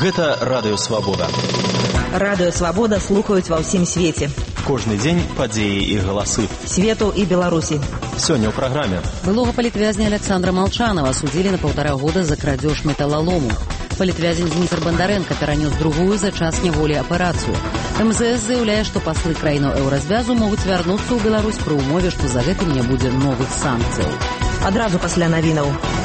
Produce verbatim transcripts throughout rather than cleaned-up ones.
Гэта Радыё Свабода. Радыё Свабода слухаюць ва ўсім свеце. Кожны дзень падзеі і галасы. Свету і Беларусі. Сёння ў праграме. Былога палітвязня Александра Молчанова судзілі на паўтара года за крадзеж металалому. Палітвязень Дмітр Бандарэнка перанёс другую за час няволі аперацыю. эм зэ эс заяўляе, што паслы краінаў еўразвязу могуць вярнуцца ў Беларусь пры ўмове, што за гэтым не будзе новых санкцыяў. Адразу пасля навінаў.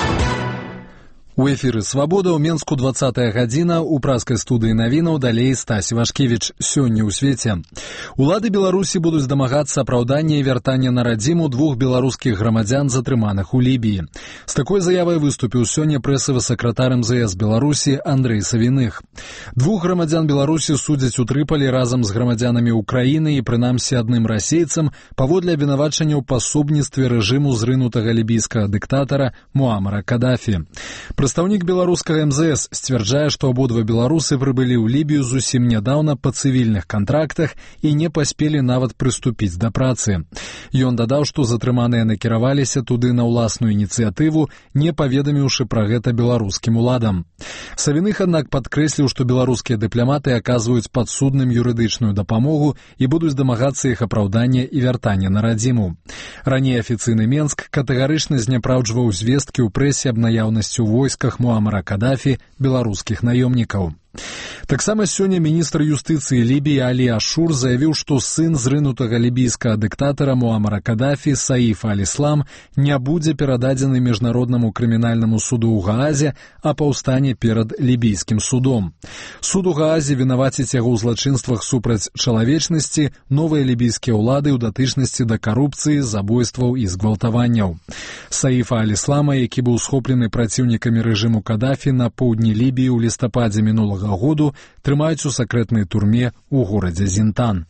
У эфіры «Свабода» ў Менску двадцатая гадзіна, у праскай студыі навінаў далей Стась Вашкевіч. Сёння ў свеце. Улады Беларусі будуць дамагацца апраўдання і вяртання на радзіму двух беларускіх грамадзян, затрыманых у Лібіі. З такой заявай выступіў сёння прэсавы сакратар эм зэ эс Беларусі Андрэй Савіных. Двух грамадзян Беларусі судзяць у Трыпалі разам з грамадзянамі Украіны і прынамсі адным расейцам паводле абвінавачання ў пасобніцтве рэжыму зрынутага лібійскага дыктатара Муамара Кадафі. Прадстаўнік беларускага эм зэ эс сцвярджае, што абодва беларусы прыбылі ў Лібію зусім нядаўна па цывільных кантрактах і не паспелі нават прыступіць да працы. Ён дадаў, што затрыманыя накіраваліся туды на ўласную ініцыятыву, не паведаміўшы пра гэта беларускім уладам. Савіных, аднак, падкрэсліў, што беларускія дыпламаты аказваюць падсудным юрыдычную дапамогу і будуць дамагацца іх апраўдання і вяртання на радзіму. Раней афіцыйны Менск катэгарычна зняпраўджваў звесткі ў прэсе аб наяўнасці ў войсках Муамара Кадафі беларускіх наёмнікаў. Таксама сёння міністр юстыцыі Лібіі Алі Ашур заявіў, што сын зрынутага лібійскага дыктатара Муамара Кадафі Саиф аль-Ислам не будзе перададзены міжнароднаму крымінальнаму суду ў Гаазе, а паўстане перад лібійскім судом. Суд у Гаазе вінаваціць яго ў злачынствах супраць чалавечнасці, новыя лібійскія ўлады ў датычнасці да карупцыі, забойстваў і згвалтаванняў. Саифа аль-Ислама, які быў схоплены праціўнікамі рэжыму Кадафі на поўдні Лібіі ў лістападзе мінулага году, трымаюць у сакрэтнай турме ў горадзе Зінтан.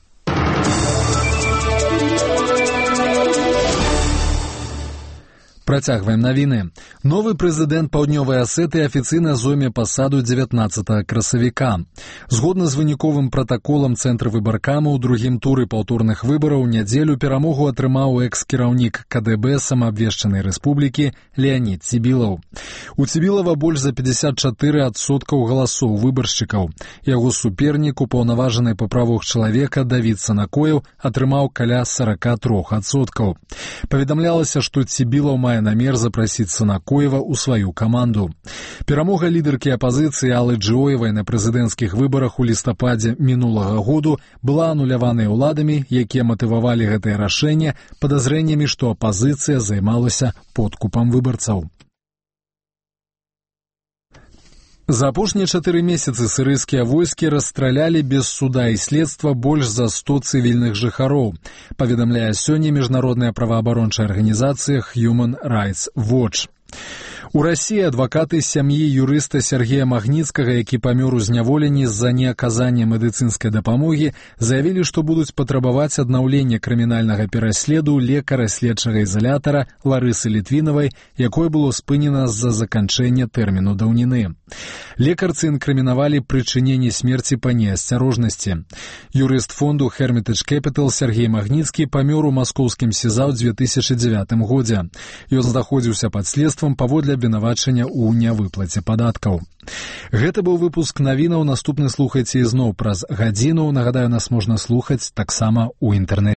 Працягваем навіны. Новы прэзідэнт Паўднёвай Асетыі афіцыйна зойме пасаду дзевятнаццатага красавіка. Згодна з выніковым пратаколам Цэнтра выбаркама ў другім туры паўторных выбараў у нядзелю перамогу атрымаў экс-кіраўнік ка дэ бэ самаабвешчанай рэспублікі Леанід Цібілаў. У Цібілава больш за пятьдесят четыре адсоткаў галасоў выбаршчыкаў. Яго супернік, упаўнаважаны па правах чалавека Давід Санакоеў, атрымаў каля сорок три адсоткаў. Паведамлялася, што Цібілаў мае намер запрасіць Санакоева ў сваю каманду. Перамога лідаркі апазіцыі Аллы Джоевай на прэзідэнцкіх выбарах у лістападзе мінулага году была ануляваная ўладамі, якія матывавалі гэтае рашэнне падазрэннямі, што апазіцыя займалася подкупам выбарцаў. За апошнія чатыры месяцы сірыйскія войскі расстралялі без суда і следства больш за сто цывільных жыхароў, паведамляе сёння міжнародная праваабарончая арганізацыя Human Rights Watch. У Расіі адвакаты сям'і юрыста Сергея Магніцкага, які памёр у зняволенні з-за неаказання медыцынскай дапамогі, заявілі, што будуць патрабаваць аднаўлення крымінальнага пераследу лекара следчага ізалятара Ларысы Літвінавай, якое было спынена з-за заканчэння тэрміну даўніны. Лекарцы інкрымінавалі прычыненне смерці па неасцярожнасці. Юрыст фонду Hermitage Capital Сергей Магніцкі памёр у маскоўскім СІЗА ў две тысячы дзевятым годзе. Ён знаходзіўся пад следствам паводле абвінавачання ў нявыплаце падаткаў. Гэта быў выпуск навінаў. Наступны слухайце ізноў праз гадзіну. Нагадаю, нас можна слухаць таксама ў інтэрнэце.